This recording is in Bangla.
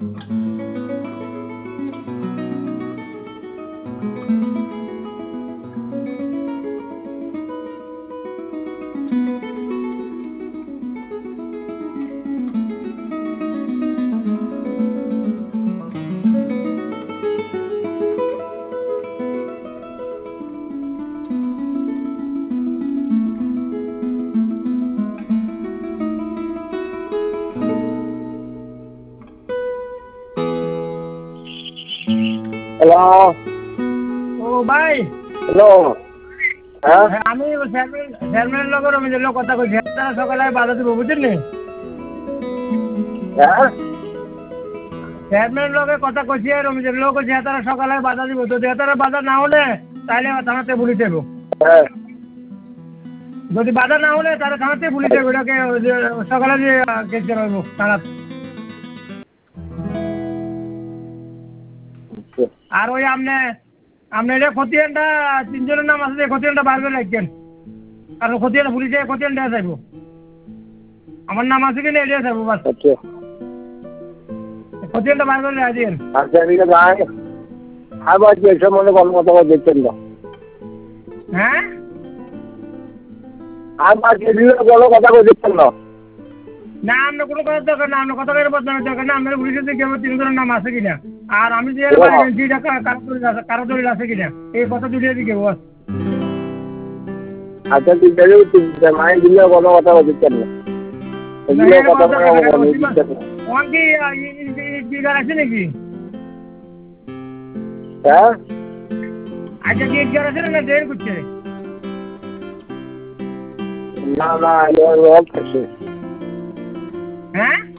হ্যালো। ও ভাই, হ্যালো। হ্যাঁ আমি চেয়ারম্যানের লোক রমেশের লোক কথা কইছি। তারা সকালে বাধা দিব, বুঝছেন নি? হ্যাঁ চেয়ারম্যানের লোকের কথা কইছি, রমেশের লোক কইছে তারা সকালে বাধা দিব। তো তারা বাধা না হলে তাহলে থানাতে পুলিশ যাবো। হ্যাঁ যদি বাধা না হলে তাহলে থানাতে পুলিশ যাবো। এটাকে সকালে যে কেস জানাবো থানা। আর ওই আপনি এটা খতিয়ানটা তিনজনের নাম আছে, খতিয়ানটা বার করে রাখছেন। কারণ খতিয়ান পুলিশে খতিয়ান দেওয়া যাইব। আমার নাম আছে কিনা এটা যাবো বাস। আচ্ছা খতিয়ানটা বার করে রাখছেন। আচ্ছা ঠিক আছে। আবার যে সম্বন্ধে কোনো কথা দেখছেন না। হ্যাঁ, আবার যে বলো কথা দেখছেন না। না আমরা কোনো কথা দরকার না, আমরা কথা বদনামের দরকার না। আমরা পুলিশের দিকে আমার তিনজনের নাম আছে কিনা, আর আমি যে বাড়ি গেছি এটা কারো দলিল আছে কিনা, এই কথা দুলিয়ে দিকে বস। আচ্ছা ঠিক আছে। মায়ের দিলে কোনো কথা দেখছেন না। এগুলো কথা দিচ্ছেন না। ওখান কি আছে নাকি? হ্যাঁ আচ্ছা কি আছে না ট্রেন করছে? না না, হ্যাঁ